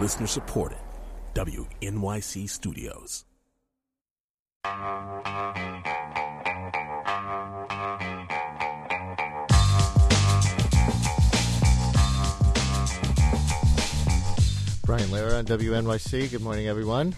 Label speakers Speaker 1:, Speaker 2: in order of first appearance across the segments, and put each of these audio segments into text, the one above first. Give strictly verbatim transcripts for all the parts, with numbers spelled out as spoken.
Speaker 1: Listener supported. W N Y C Studios.
Speaker 2: Brian Lehrer on W N Y C. Good morning, everyone.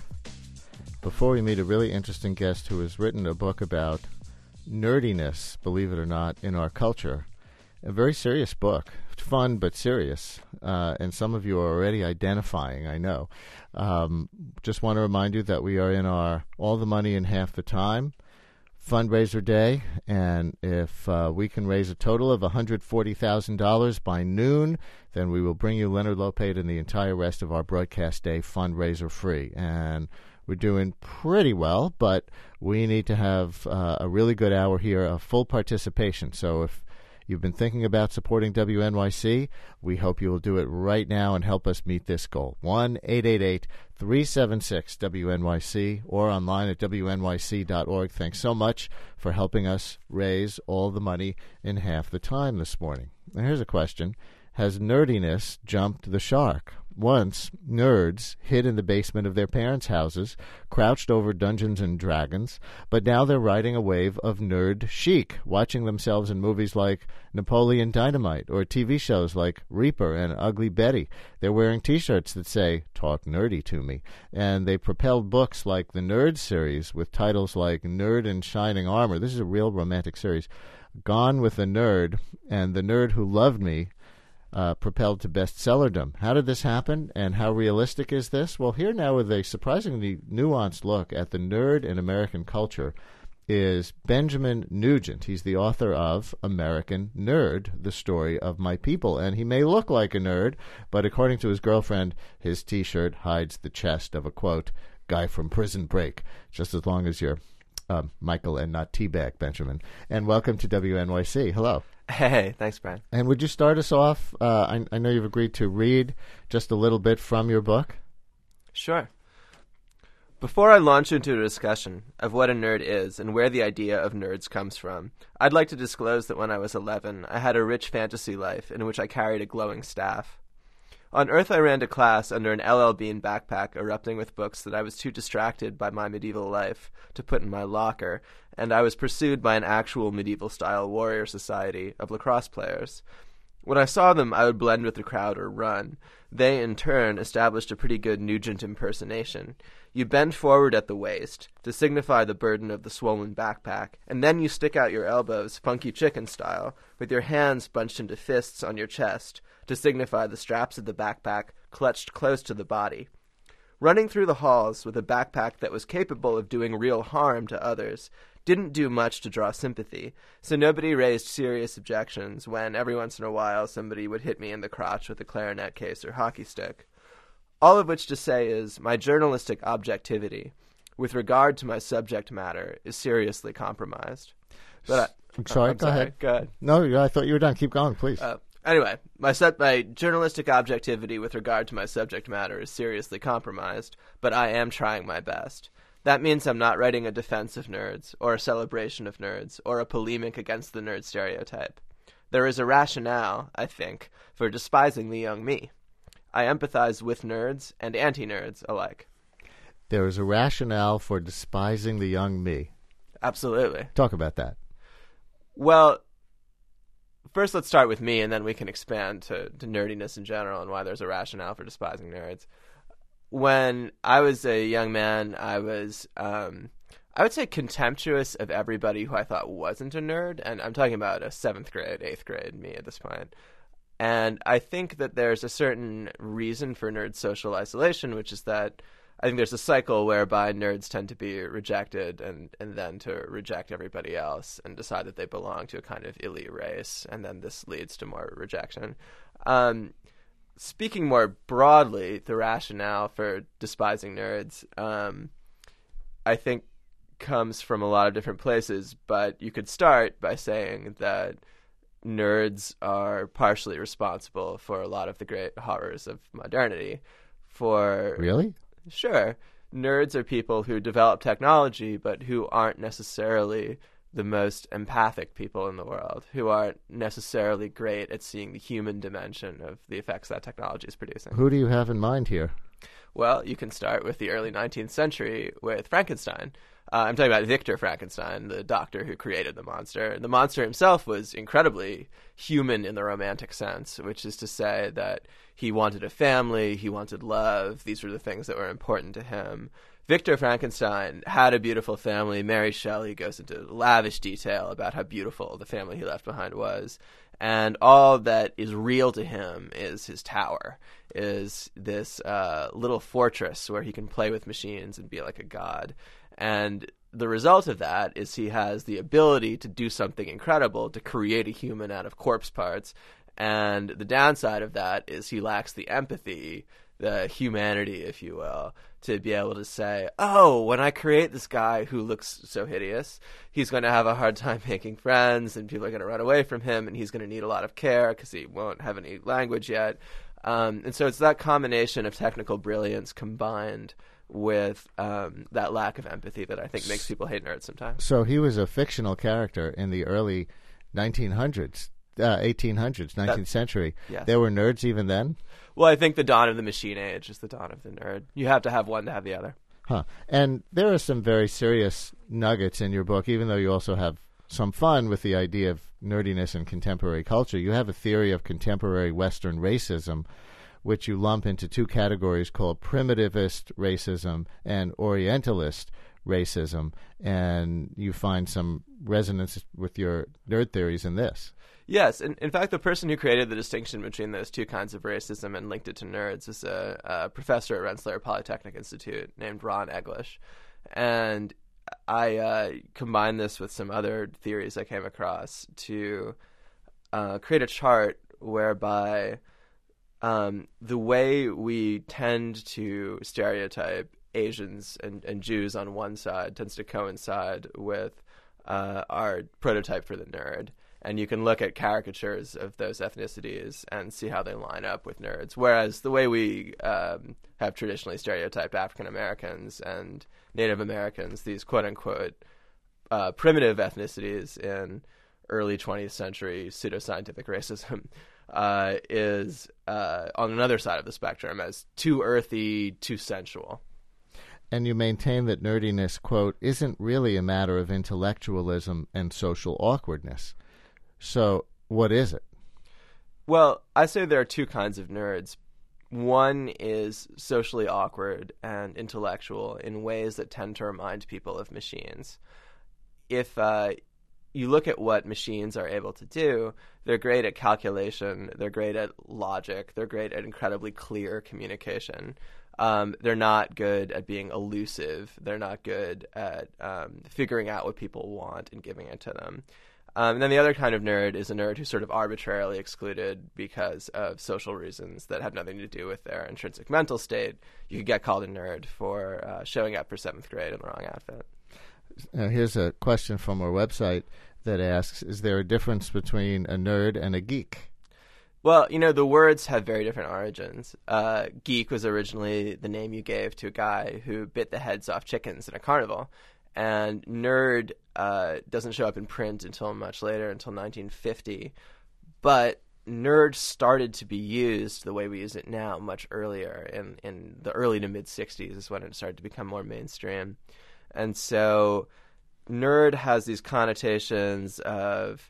Speaker 2: Before we meet a really interesting guest who has written a book about nerdiness, believe it or not, in our culture, a very serious book, fun but serious, uh, and some of you are already identifying, I know. Um, just want to remind you that we are in our All the Money in Half the Time fundraiser day, and if uh, we can raise a total of one hundred forty thousand dollars by noon, then we will bring you Leonard Lopate and the entire rest of our broadcast day fundraiser free. And we're doing pretty well, but we need to have uh, a really good hour here of full participation. So if you've been thinking about supporting W N Y C, we hope you will do it right now and help us meet this goal. one eight eight eight, three seven six, W N Y C or online at W N Y C dot org. Thanks so much for helping us raise all the money in half the time this morning. Now here's a question. Has nerdiness jumped the shark? Once, nerds hid in the basement of their parents' houses, crouched over Dungeons and Dragons, but now they're riding a wave of nerd chic, watching themselves in movies like Napoleon Dynamite or T V shows like Reaper and Ugly Betty. They're wearing T-shirts that say, "Talk nerdy to me," and they propelled books like the Nerd series with titles like Nerd in Shining Armor. This is a real romantic series. Gone with the Nerd and The Nerd Who Loved Me, Uh, propelled to bestsellerdom. How did this happen, and how realistic is this? Well, here now with a surprisingly nuanced look at the nerd in American culture is Benjamin Nugent. He's the author of American Nerd, The Story of My People, and he may look like a nerd, but according to his girlfriend, his T-shirt hides the chest of a, quote, guy from Prison Break, just as long as you're uh, Michael and not Teabag, Benjamin. And welcome to W N Y C. Hello.
Speaker 3: Hey, thanks, Brian.
Speaker 2: And would you start us off? Uh, I, I know you've agreed to read just a little bit from your book.
Speaker 3: Sure. Before I launch into a discussion of what a nerd is and where the idea of nerds comes from, I'd like to disclose that when I was eleven, I had a rich fantasy life in which I carried a glowing staff. On Earth, I ran to class under an L L Bean backpack erupting with books that I was too distracted by my medieval life to put in my locker, and I was pursued by an actual medieval-style warrior society of lacrosse players. When I saw them, I would blend with the crowd or run. They, in turn, established a pretty good Nugent impersonation. You bend forward at the waist to signify the burden of the swollen backpack, and then you stick out your elbows, funky chicken style, with your hands bunched into fists on your chest, to signify the straps of the backpack clutched close to the body. Running through the halls with a backpack that was capable of doing real harm to others didn't do much to draw sympathy, so nobody raised serious objections when every once in a while somebody would hit me in the crotch with a clarinet case or hockey stick. All of which to say is my journalistic objectivity, with regard to my subject matter, is seriously compromised. But I,
Speaker 2: I'm sorry,
Speaker 3: I'm
Speaker 2: go
Speaker 3: sorry.
Speaker 2: ahead.
Speaker 3: Go ahead.
Speaker 2: No, I thought you were done. Keep going, please.
Speaker 3: Uh, Anyway, my sub- my journalistic objectivity with regard to my subject matter is seriously compromised, but I am trying my best. That means I'm not writing a defense of nerds, or a celebration of nerds, or a polemic against the nerd stereotype. There is a rationale, I think, for despising the young me. I empathize with nerds and anti-nerds alike.
Speaker 2: There is a rationale for despising the young me.
Speaker 3: Absolutely.
Speaker 2: Talk about that.
Speaker 3: Well, first, let's start with me, and then we can expand to, to nerdiness in general and why there's a rationale for despising nerds. When I was a young man, I was, um, I would say, contemptuous of everybody who I thought wasn't a nerd, and I'm talking about a seventh grade, eighth grade me at this point. And I think that there's a certain reason for nerd social isolation, which is that I think there's a cycle whereby nerds tend to be rejected and, and then to reject everybody else and decide that they belong to a kind of elite race, and then this leads to more rejection. Um, speaking more broadly, the rationale for despising nerds, um, I think, comes from a lot of different places, but you could start by saying that nerds are partially responsible for a lot of the great horrors of modernity. For
Speaker 2: Really?
Speaker 3: Sure. Nerds are people who develop technology, but who aren't necessarily the most empathic people in the world, who aren't necessarily great at seeing the human dimension of the effects that technology is producing.
Speaker 2: Who do you have in mind here?
Speaker 3: Well, you can start with the early nineteenth century with Frankenstein. Uh, I'm talking about Victor Frankenstein, the doctor who created the monster. The monster himself was incredibly human in the romantic sense, which is to say that he wanted a family, he wanted love. These were the things that were important to him. Victor Frankenstein had a beautiful family. Mary Shelley goes into lavish detail about how beautiful the family he left behind was. And all that is real to him is his tower, is this uh, little fortress where he can play with machines and be like a god. And the result of that is he has the ability to do something incredible, to create a human out of corpse parts. And the downside of that is he lacks the empathy, the humanity, if you will, to be able to say, oh, when I create this guy who looks so hideous, he's going to have a hard time making friends, and people are going to run away from him, and he's going to need a lot of care because he won't have any language yet. Um, and so it's that combination of technical brilliance combined with um, that lack of empathy that I think makes people hate nerds sometimes.
Speaker 2: So he was a fictional character in the early nineteen hundreds, uh, eighteen hundreds, nineteenth century.
Speaker 3: Yes.
Speaker 2: There were nerds even then?
Speaker 3: Well, I think the dawn of the machine age is the dawn of the nerd. You have to have one to have the other.
Speaker 2: Huh. And there are some very serious nuggets in your book, even though you also have some fun with the idea of nerdiness in contemporary culture. You have a theory of contemporary Western racism, which you lump into two categories called primitivist racism and orientalist racism, and you find some resonance with your nerd theories in this.
Speaker 3: Yes, and in fact, the person who created the distinction between those two kinds of racism and linked it to nerds is a, a professor at Rensselaer Polytechnic Institute named Ron Eglish. And I uh, combined this with some other theories I came across to uh, create a chart whereby um, the way we tend to stereotype Asians and, and Jews on one side tends to coincide with uh, our prototype for the nerd. And you can look at caricatures of those ethnicities and see how they line up with nerds. Whereas the way we um, have traditionally stereotyped African Americans and Native Americans, these quote-unquote uh, primitive ethnicities in early twentieth century pseudoscientific racism, uh, is uh, on another side of the spectrum as too earthy, too sensual.
Speaker 2: And you maintain that nerdiness, quote, isn't really a matter of intellectualism and social awkwardness. So what is it?
Speaker 3: Well, I say there are two kinds of nerds. One is socially awkward and intellectual in ways that tend to remind people of machines. If uh, you look at what machines are able to do, they're great at calculation, they're great at logic, they're great at incredibly clear communication. Um, they're not good at being elusive. They're not good at um, figuring out what people want and giving it to them. Um, and then the other kind of nerd is a nerd who's sort of arbitrarily excluded because of social reasons that have nothing to do with their intrinsic mental state. You could get called a nerd for uh, showing up for seventh grade in the wrong outfit.
Speaker 2: Uh, here's a question from our website that asks, is there a difference between a nerd and a geek?
Speaker 3: Well, you know, the words have very different origins. Uh, geek was originally the name you gave to a guy who bit the heads off chickens in a carnival. And nerd uh, doesn't show up in print until much later, until nineteen fifty. But nerd started to be used the way we use it now much earlier. In, in the early to mid-sixties is when it started to become more mainstream. And so nerd has these connotations of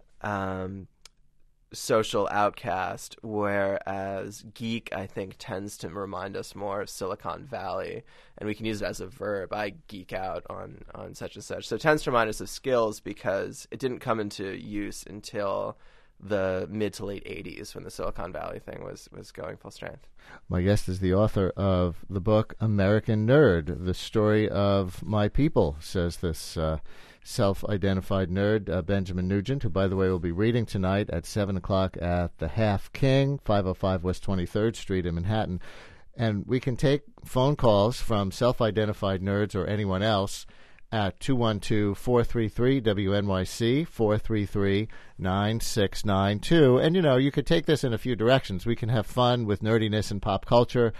Speaker 3: um, social outcast, whereas geek, I think, tends to remind us more of Silicon Valley, and we can use it as a verb. I geek out on, on such and such. So it tends to remind us of skills because it didn't come into use until the mid to late eighties when the Silicon Valley thing was, was going full strength.
Speaker 2: My guest is the author of the book American Nerd, the story of my people, says this uh, self-identified nerd, uh, Benjamin Nugent, who, by the way, will be reading tonight at seven o'clock at the Half King, five oh five West twenty-third Street in Manhattan. And we can take phone calls from self-identified nerds or anyone else at two one two, four three three, W N Y C, four three three, nine six nine two. And, you know, you could take this in a few directions. We can have fun with nerdiness and pop culture.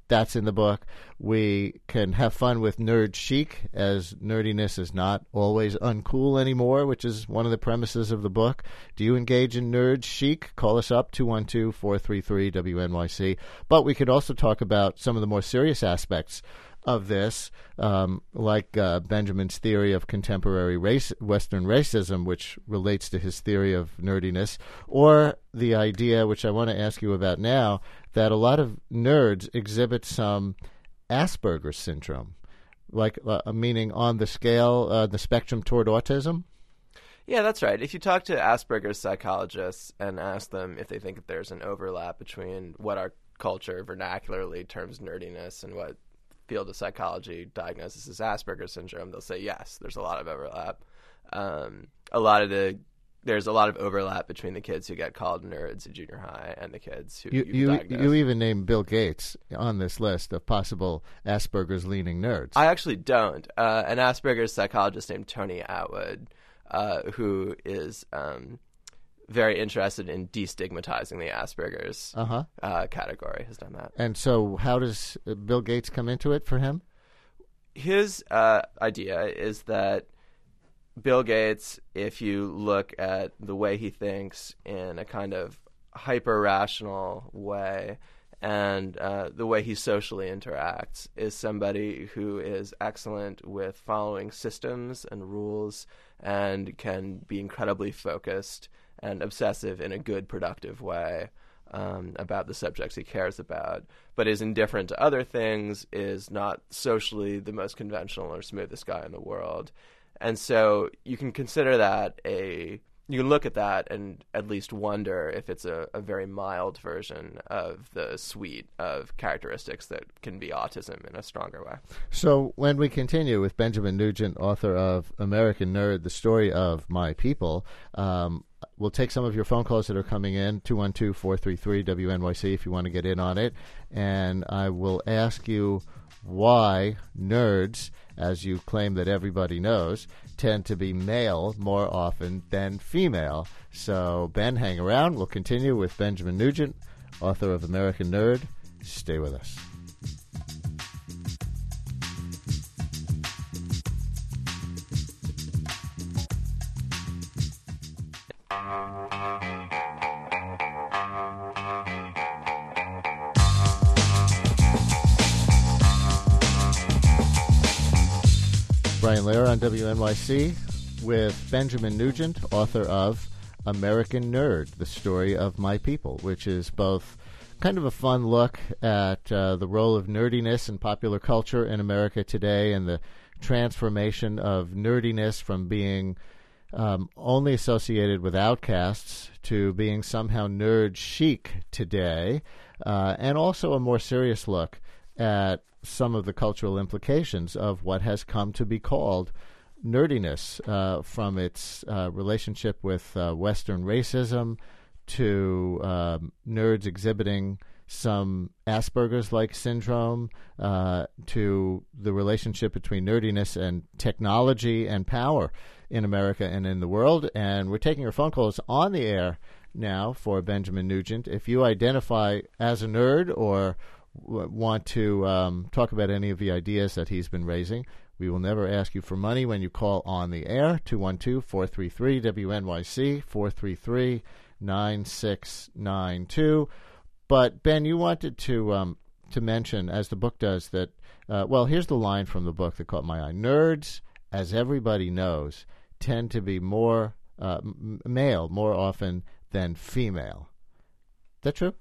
Speaker 2: That's in the book. We can have fun with nerd chic, as nerdiness is not always uncool anymore, which is one of the premises of the book. Do you engage in nerd chic? Call us up, two one two, four three three, W N Y C. But we could also talk about some of the more serious aspects of this, um, like uh, Benjamin's theory of contemporary race, Western racism, which relates to his theory of nerdiness, or the idea, which I want to ask you about now, that a lot of nerds exhibit some Asperger's syndrome, like uh, meaning on the scale, uh, the spectrum toward autism.
Speaker 3: Yeah, that's right. If you talk to Asperger's psychologists and ask them if they think that there's an overlap between what our culture vernacularly terms nerdiness and what field of psychology diagnoses as Asperger's syndrome, they'll say yes, there's a lot of overlap. Um, a lot of the there's a lot of overlap between the kids who get called nerds in junior high and the kids who
Speaker 2: you
Speaker 3: you,
Speaker 2: you,
Speaker 3: diagnose.
Speaker 2: You even named Bill Gates on this list of possible Asperger's leaning nerds.
Speaker 3: I actually don't. Uh, an Asperger's psychologist named Tony Atwood, uh, who is um, very interested in destigmatizing the Asperger's
Speaker 2: uh-huh.
Speaker 3: uh, category, has done that.
Speaker 2: And so how does Bill Gates come into it for him?
Speaker 3: His uh, idea is that Bill Gates, if you look at the way he thinks in a kind of hyper-rational way and uh, the way he socially interacts, is somebody who is excellent with following systems and rules and can be incredibly focused and obsessive in a good, productive way um, about the subjects he cares about, but is indifferent to other things, is not socially the most conventional or smoothest guy in the world. And so you can consider that a, you can look at that and at least wonder if it's a, a very mild version of the suite of characteristics that can be autism in a stronger way.
Speaker 2: So when we continue with Benjamin Nugent, author of American Nerd, The Story of My People, um, we'll take some of your phone calls that are coming in, two one two, four three three, W N Y C, if you want to get in on it. And I will ask you why nerds, as you claim that everybody knows, tend to be male more often than female. So, Ben, hang around. We'll continue with Benjamin Nugent, author of American Nerd. Stay with us. Brian Lehrer on W N Y C with Benjamin Nugent, author of American Nerd, The Story of My People, which is both kind of a fun look at uh, the role of nerdiness in popular culture in America today and the transformation of nerdiness from being um, only associated with outcasts to being somehow nerd chic today, uh, and also a more serious look at some of the cultural implications of what has come to be called nerdiness, uh, from its uh, relationship with uh, Western racism to um, nerds exhibiting some Asperger's-like syndrome, uh, to the relationship between nerdiness and technology and power in America and in the world. And we're taking your phone calls on the air now for Benjamin Nugent. If you identify as a nerd or w- want to um, talk about any of the ideas that he's been raising, we will never ask you for money when you call on the air, two one two, four three three, W N Y C, four three three, nine six nine two. But, Ben, you wanted to um, to mention, as the book does, that, uh, well, here's the line from the book that caught my eye. Nerds, as everybody knows, tend to be more uh, m- male more often than female. Is that true?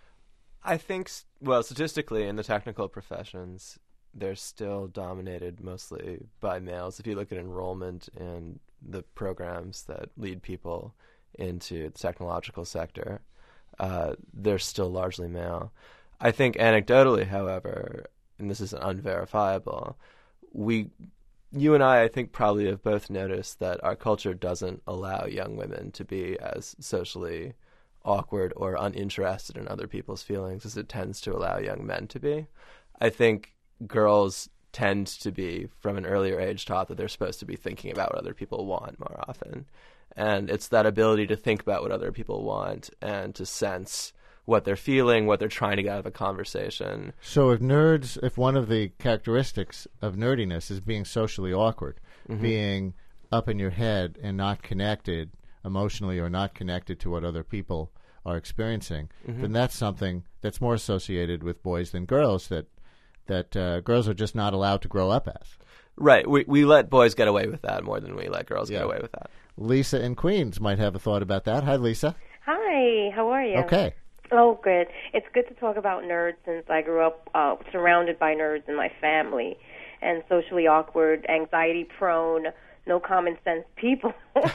Speaker 3: I think, well, statistically in the technical professions, they're still dominated mostly by males. If you look at enrollment in the programs that lead people into the technological sector, uh, they're still largely male. I think anecdotally, however, and this is unverifiable, we, you and I, I think probably have both noticed that our culture doesn't allow young women to be as socially awkward or uninterested in other people's feelings as it tends to allow young men to be. I think girls tend to be, from an earlier age, taught that they're supposed to be thinking about what other people want more often. And it's that ability to think about what other people want and to sense what they're feeling, what they're trying to get out of a conversation.
Speaker 2: So if nerds, if one of the characteristics of nerdiness is being socially awkward, mm-hmm. being up in your head and not connected emotionally or not connected to what other people are experiencing, mm-hmm. then that's something that's more associated with boys than girls that that uh, girls are just not allowed to grow up as.
Speaker 3: Right. We we let boys get away with that more than we let girls
Speaker 2: yeah.
Speaker 3: get away with that.
Speaker 2: Lisa in Queens might have a thought about that. Hi, Lisa.
Speaker 4: Hi. How are you?
Speaker 2: Okay.
Speaker 4: Oh, good. It's good to talk about nerds since I grew up uh, surrounded by nerds in my family and socially awkward, anxiety-prone, no common sense people.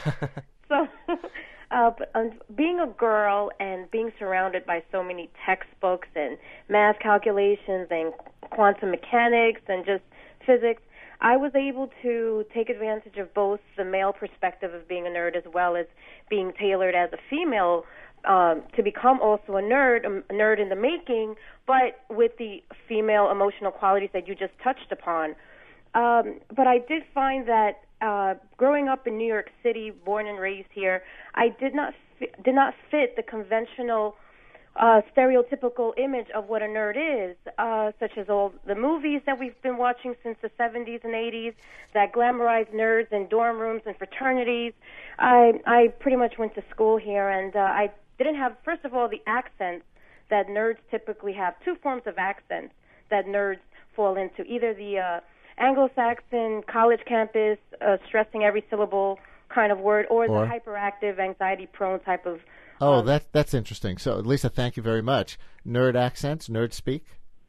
Speaker 4: so, uh, but um, being a girl and being surrounded by so many textbooks and math calculations and quantum mechanics and just physics, I was able to take advantage of both the male perspective of being a nerd as well as being tailored as a female um, to become also a nerd, a nerd in the making, but with the female emotional qualities that you just touched upon. Um, but I did find that uh, growing up in New York City, born and raised here, I did not fi- did not fit the conventional Uh, stereotypical image of what a nerd is, uh, such as all the movies that we've been watching since the seventies and eighties that glamorize nerds in dorm rooms and fraternities. I I pretty much went to school here, and uh, I didn't have, first of all, the accents that nerds typically have. Two forms of accents that nerds fall into, either the uh, Anglo-Saxon college campus, uh, stressing every syllable kind of word, or, or the hyperactive, anxiety-prone type of
Speaker 2: Oh,
Speaker 4: um,
Speaker 2: that, that's interesting. So, Lisa, thank you very much. Nerd accents, nerd speak?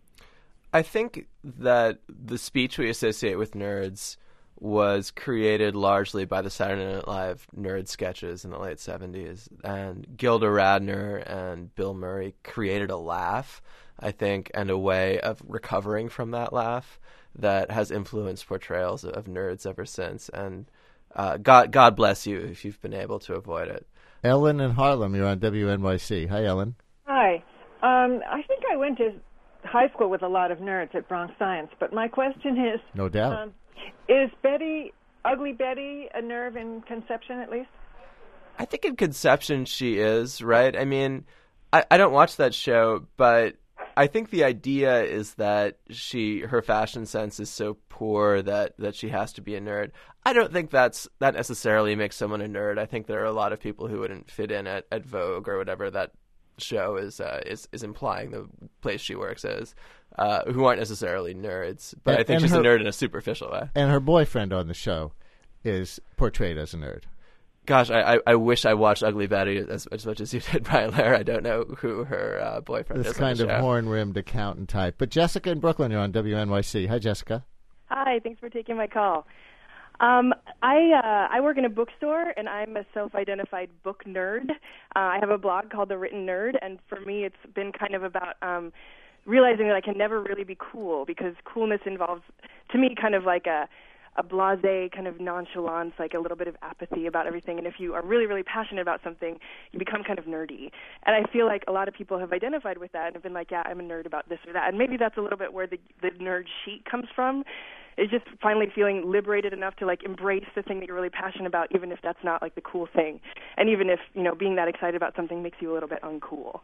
Speaker 3: I think that the speech we associate with nerds was created largely by the Saturday Night Live nerd sketches in the late seventies. And Gilda Radner and Bill Murray created a laugh, I think, and a way of recovering from that laugh that has influenced portrayals of nerds ever since. And uh, God, God bless you if you've been able to avoid it.
Speaker 2: Ellen in Harlem, you're on W N Y C. Hi, Ellen.
Speaker 5: Hi. Um, I think I went to high school with a lot of nerds at Bronx Science, but my question is...
Speaker 2: No doubt.
Speaker 5: Um, is Betty, Ugly Betty, a nerve in conception at least?
Speaker 3: I think in conception she is, right? I mean, I, I don't watch that show, but I think the idea is that she her fashion sense is so poor that, that she has to be a nerd. I don't think that's that necessarily makes someone a nerd. I think there are a lot of people who wouldn't fit in at, at Vogue or whatever that show is uh, is is implying the place she works is, uh, who aren't necessarily nerds. But
Speaker 2: and,
Speaker 3: I think she's
Speaker 2: her,
Speaker 3: a nerd in a superficial way.
Speaker 2: And her boyfriend on the show is portrayed as a nerd.
Speaker 3: Gosh, I, I, I wish I watched Ugly Betty as, as much as you did, Brian Lehrer. I don't know who her uh, boyfriend
Speaker 2: this
Speaker 3: is.
Speaker 2: This kind
Speaker 3: on the
Speaker 2: of
Speaker 3: show.
Speaker 2: horn-rimmed accountant type. But Jessica in Brooklyn, you're on W N Y C. Hi, Jessica.
Speaker 6: Hi, thanks for taking my call. Um, I uh, I work in a bookstore, and I'm a self-identified book nerd. Uh, I have a blog called The Written Nerd, and for me it's been kind of about um, realizing that I can never really be cool, because coolness involves, to me, kind of like a a blasé kind of nonchalance, like a little bit of apathy about everything. And if you are really, really passionate about something, you become kind of nerdy. And I feel like a lot of people have identified with that and have been like, yeah, I'm a nerd about this or that. And maybe that's a little bit where the, the nerd chic comes from, is just finally feeling liberated enough to like embrace the thing that you're really passionate about, even if that's not like the cool thing. And even if, you know, being that excited about something makes you a little bit uncool.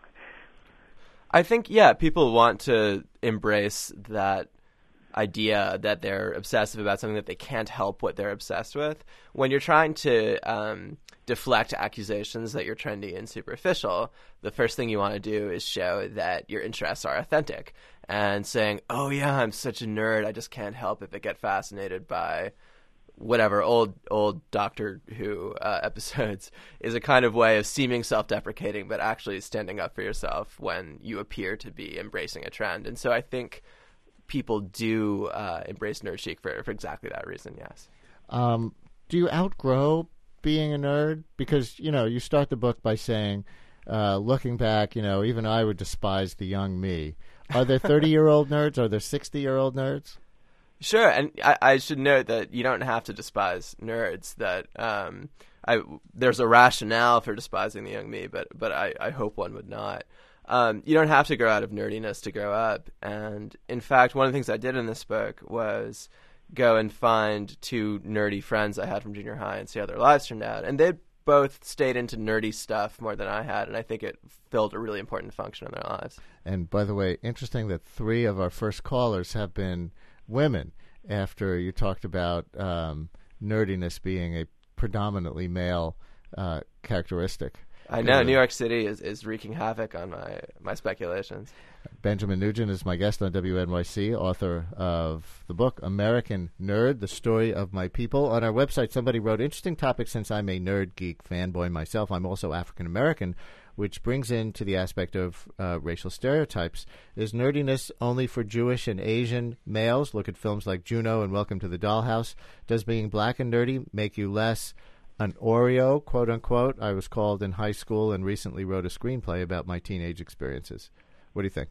Speaker 3: I think, yeah, people want to embrace that idea that they're obsessive about something that they can't help what they're obsessed with. When you're trying to um, deflect accusations that you're trendy and superficial, the first thing you want to do is show that your interests are authentic. And saying, oh yeah, I'm such a nerd, I just can't help it but get fascinated by whatever old old Doctor Who uh, episodes is a kind of way of seeming self-deprecating but actually standing up for yourself when you appear to be embracing a trend. And so I think people do uh, embrace nerd chic for, for exactly that reason, yes.
Speaker 2: Um, do you outgrow being a nerd? Because, you know, you start the book by saying, uh, looking back, you know, even I would despise the young me. Are there thirty-year-old nerds? Are there sixty-year-old nerds?
Speaker 3: Sure, and I, I should note that you don't have to despise nerds. That um, I, there's a rationale for despising the young me, but but I, I hope one would not. Um, you don't have to grow out of nerdiness to grow up. And in fact, one of the things I did in this book was go and find two nerdy friends I had from junior high and see how their lives turned out. And they'd both stayed into nerdy stuff more than I had, and I think it filled a really important function in their lives.
Speaker 2: And by the way, interesting that three of our first callers have been women after you talked about um, nerdiness being a predominantly male uh, characteristic.
Speaker 3: I know. New York City is, is wreaking havoc on my, my speculations.
Speaker 2: Benjamin Nugent is my guest on W N Y C, author of the book American Nerd, The Story of My People. On our website, somebody wrote, interesting topic since I'm a nerd geek fanboy myself. I'm also African-American, which brings into the aspect of uh, racial stereotypes. Is nerdiness only for Jewish and Asian males? Look at films like Juno and Welcome to the Dollhouse. Does being black and nerdy make you less an Oreo, quote-unquote? I was called in high school and recently wrote a screenplay about my teenage experiences. What do you think?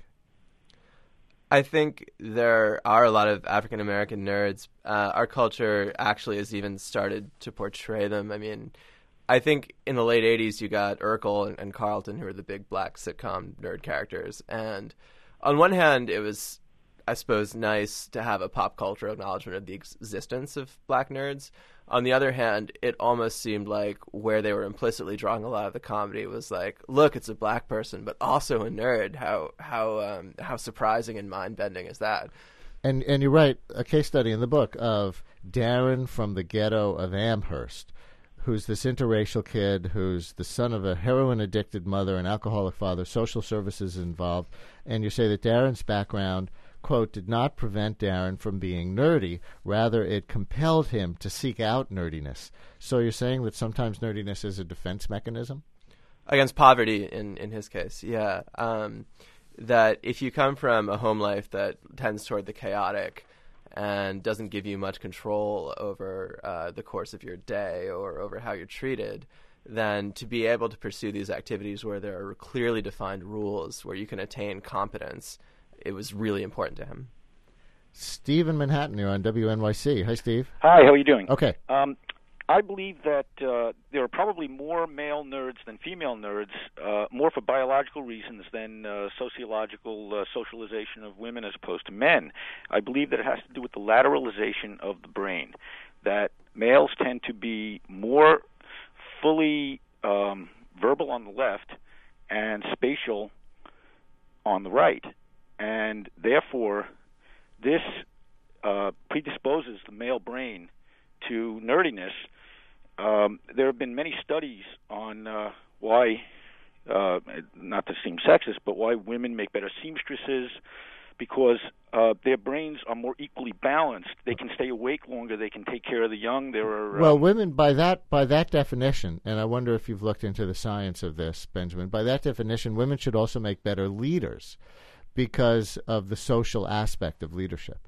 Speaker 3: I think there are a lot of African-American nerds. Uh, our culture actually has even started to portray them. I mean, I think in the late eighties you got Urkel and, and Carlton, who were the big black sitcom nerd characters. And on one hand, it was, I suppose, nice to have a pop culture acknowledgement of the existence of black nerds. On the other hand, it almost seemed like where they were implicitly drawing a lot of the comedy was like, look, it's a black person, but also a nerd. How how um, how surprising and mind-bending is that?
Speaker 2: And and you write a case study in the book of Darren from the ghetto of Amherst, who's this interracial kid who's the son of a heroin-addicted mother, an alcoholic father, social services involved. And you say that Darren's background, quote, did not prevent Darren from being nerdy. Rather, it compelled him to seek out nerdiness. So you're saying that sometimes nerdiness is a defense mechanism?
Speaker 3: Against poverty, in, in his case, yeah. Um, that if you come from a home life that tends toward the chaotic and doesn't give you much control over uh, the course of your day or over how you're treated, then to be able to pursue these activities where there are clearly defined rules, where you can attain competence, it was really important to him.
Speaker 2: Steve in Manhattan, you're on W N Y C. Hi, Steve.
Speaker 7: Hi, how are you doing?
Speaker 2: Okay.
Speaker 7: Um, I believe that uh, there are probably more male nerds than female nerds, uh, more for biological reasons than uh, sociological uh, socialization of women as opposed to men. I believe that it has to do with the lateralization of the brain, that males tend to be more fully um, verbal on the left and spatial on the right. And therefore, this uh, predisposes the male brain to nerdiness. Um, there have been many studies on uh, why, uh, not to seem sexist, but why women make better seamstresses, because uh, their brains are more equally balanced. They can stay awake longer. They can take care of the young. There are
Speaker 2: well,
Speaker 7: um,
Speaker 2: women by that by that definition, and I wonder if you've looked into the science of this, Benjamin. By that definition, women should also make better leaders because of the social aspect of leadership.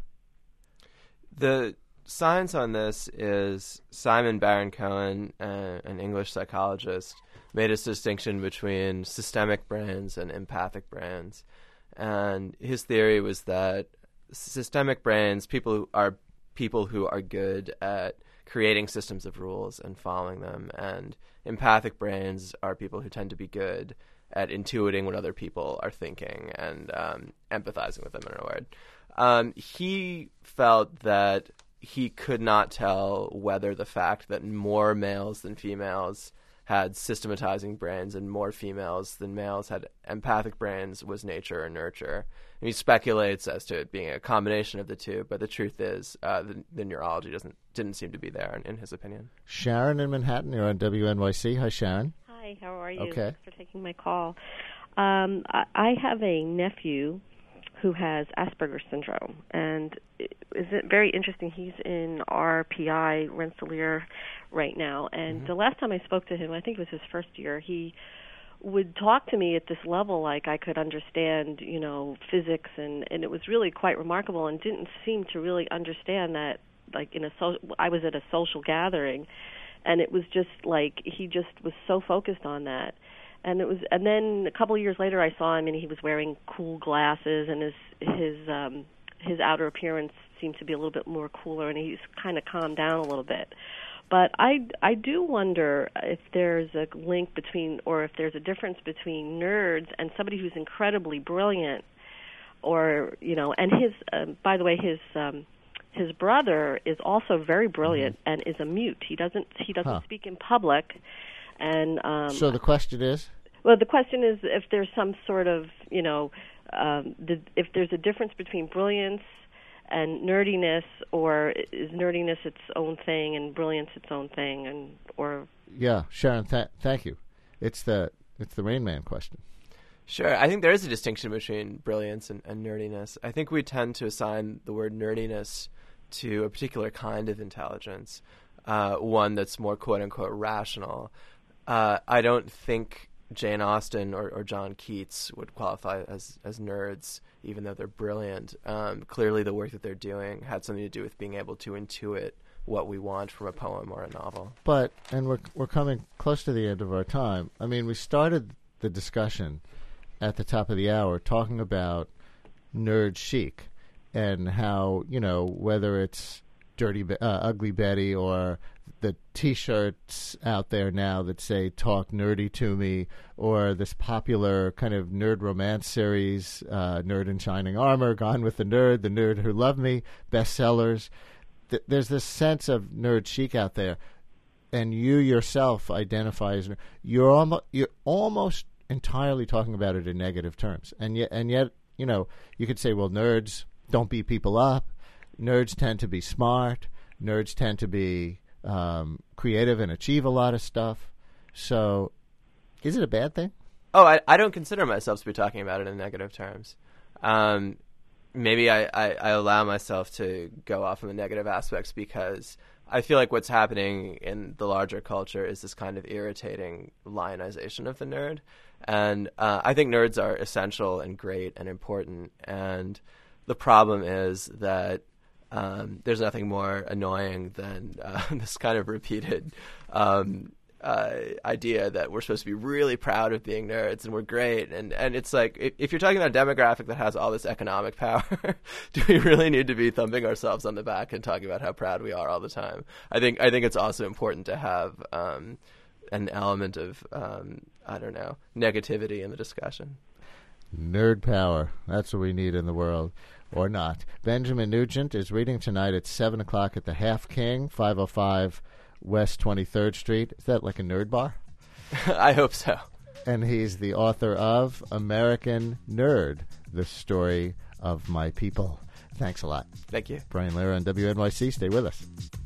Speaker 3: The science on this is Simon Baron-Cohen, uh, an English psychologist, made this distinction between systemic brains and empathic brains. And his theory was that systemic brains, people who are people who are good at creating systems of rules and following them, and empathic brains are people who tend to be good at intuiting what other people are thinking and um, empathizing with them, in a word. Um, he felt that he could not tell whether the fact that more males than females had systematizing brains and more females than males had empathic brains was nature or nurture. And he speculates as to it being a combination of the two, but the truth is uh, the, the neurology doesn't didn't seem to be there, in, in his opinion.
Speaker 2: Sharon in Manhattan, you're on W N Y C. Hi, Sharon.
Speaker 8: Hi, how are you?
Speaker 2: Okay.
Speaker 8: Thanks for taking my call. Um, I, I have a nephew who has Asperger's syndrome, and is it very interesting? He's in R P I Rensselaer right now, and mm-hmm. the last time I spoke to him, I think it was his first year, he would talk to me at this level like I could understand, you know, physics, and, and it was really quite remarkable, and didn't seem to really understand that, like, in a so, I was at a social gathering, and it was just like he just was so focused on that. And it was, and then a couple of years later, I saw him, and he was wearing cool glasses, and his his um, his outer appearance seemed to be a little bit more cooler, and he's kind of calmed down a little bit. But I I do wonder if there's a link between, or if there's a difference between nerds and somebody who's incredibly brilliant, or you know, and his um, by the way, his um, his brother is also very brilliant mm-hmm. and is a mute. He doesn't he doesn't huh. speak in public. And um,
Speaker 2: so the question is?
Speaker 8: Well, the question is if there's some sort of, you know, um, the, if there's a difference between brilliance and nerdiness, or is nerdiness its own thing and brilliance its own thing, and or
Speaker 2: yeah, Sharon, th- thank you. It's the it's the Rain Man question.
Speaker 3: Sure. I think there is a distinction between brilliance and, and nerdiness. I think we tend to assign the word nerdiness to a particular kind of intelligence, uh, one that's more quote-unquote rational. Uh, I don't think Jane Austen or, or John Keats would qualify as, as nerds, even though they're brilliant. Um, clearly the work that they're doing had something to do with being able to intuit what we want from a poem or a novel.
Speaker 2: But, and we're we're coming close to the end of our time. I mean, we started the discussion at the top of the hour talking about nerd chic and how, you know, whether it's Dirty, uh, Ugly Betty or the T-shirts out there now that say "Talk Nerdy to Me," or this popular kind of nerd romance series, uh, "Nerd in Shining Armor," "Gone with the Nerd," "The Nerd Who Loved Me," bestsellers. Th- there's this sense of nerd chic out there, and you yourself identify as you're almost you're almost entirely talking about it in negative terms, and yet and yet you know you could say, well, nerds don't beat people up, nerds tend to be smart, nerds tend to be Um, creative and achieve a lot of stuff. So, is it a bad thing?
Speaker 3: Oh, I, I don't consider myself to be talking about it in negative terms. Um, maybe I, I, I allow myself to go off on the negative aspects because I feel like what's happening in the larger culture is this kind of irritating lionization of the nerd. And uh, I think nerds are essential and great and important. And the problem is that Um, there's nothing more annoying than uh, this kind of repeated um, uh, idea that we're supposed to be really proud of being nerds and we're great. And, and it's like, if, if you're talking about a demographic that has all this economic power, do we really need to be thumping ourselves on the back and talking about how proud we are all the time? I think I think it's also important to have um, an element of, um, I don't know, negativity in the discussion.
Speaker 2: Nerd power. That's what we need in the world. Or not. Benjamin Nugent is reading tonight at seven o'clock at the Half King, five oh five West twenty-third Street. Is that like a nerd bar?
Speaker 3: I hope so.
Speaker 2: And he's the author of American Nerd, The Story of My People. Thanks a lot.
Speaker 3: Thank you.
Speaker 2: Brian Lehrer on W N Y C. Stay with us.